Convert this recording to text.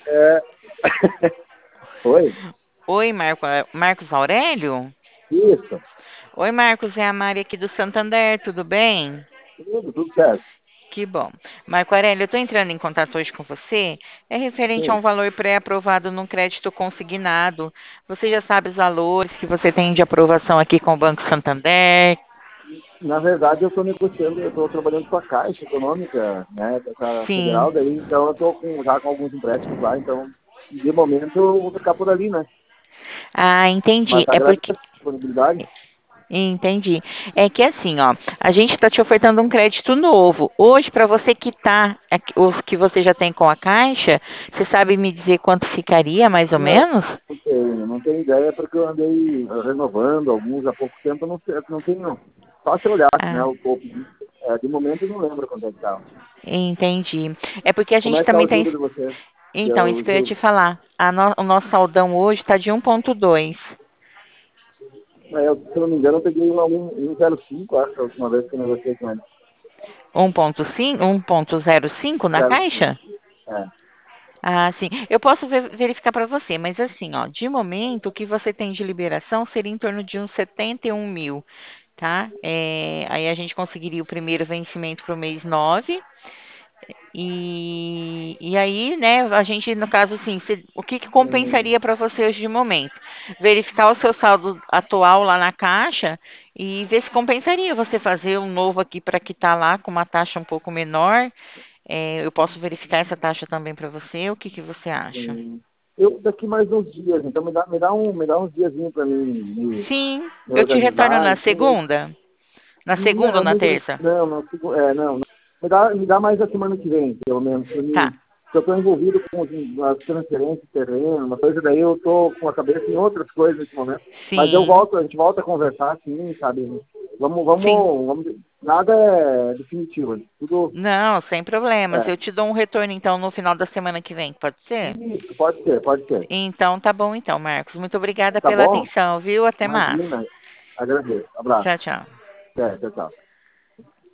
É... Oi? Oi, Marcos Aurélio? Isso. Oi, Marcos, é a Mari aqui do Santander, tudo bem? Tudo certo. Que bom. Marco Aurélio, eu estou entrando em contato hoje com você. É referente a Sim. um valor pré-aprovado no crédito consignado. Você já sabe os valores que você tem de aprovação aqui com o Banco Santander? Na verdade, eu estou negociando, eu estou trabalhando com a Caixa Econômica, né, com a Sim. Federal, daí, então eu estou já com alguns empréstimos lá, então, de momento, eu vou ficar por ali, né? Ah, entendi. Mas É agradeço porque a disponibilidade. Entendi. É que assim, ó, a gente está te ofertando um crédito novo. Hoje, para você quitar os que você já tem com a Caixa, você sabe me dizer quanto ficaria, mais ou Não, menos? não tenho ideia, porque eu andei renovando alguns há pouco tempo, eu não, sei, não tenho. Só se eu olhasse, né, Ah, o corpo. De momento eu não lembro quanto é que tá. entendi. É porque a Como gente é que tá também o tem. juro de vocês? Então, isso Eu que eu ia te juro. falar. O nosso saldão hoje está de 1,2. Se eu não me engano, eu peguei um 1,05, acho, a última vez que eu negociei com ele. 1,5, 1,05 na 0,5. Caixa? É. Ah, sim. Eu posso verificar para você, mas assim, ó, de momento, o que você tem de liberação seria em torno de uns 71 mil, tá? Aí a gente conseguiria o primeiro vencimento para o mês 9 e aí, né, a gente, no caso, assim, o que que Hum, compensaria para você hoje de momento? Verificar o seu saldo atual lá na Caixa e ver se compensaria você fazer um novo aqui para quitar lá com uma taxa um pouco menor. Eu posso verificar essa taxa também para você. O que que você acha? hum. Eu daqui mais uns dias, então me dá uns diazinhos para mim Sim, me eu te retorno organizar, na enfim, daí, segunda. Na segunda ou não, na muito, terça? não. Me dá mais a semana que vem, pelo menos, Tá. porque eu estou envolvido com as transferências de terreno, uma coisa, daí eu estou com a cabeça em outras coisas nesse momento. Mas Sim, a gente volta a conversar, sim, sabe? sim. Nada é definitivo, tudo Não, sem problemas. é. Eu te dou um retorno então no final da semana que vem, pode ser? Isso, pode ser, pode ser. Então tá bom então, Marcos. Muito obrigada Tá pela bom? atenção, viu? Até mais. Imagina, agradeço. Abraço. Tchau, tchau. Tchau, tchau.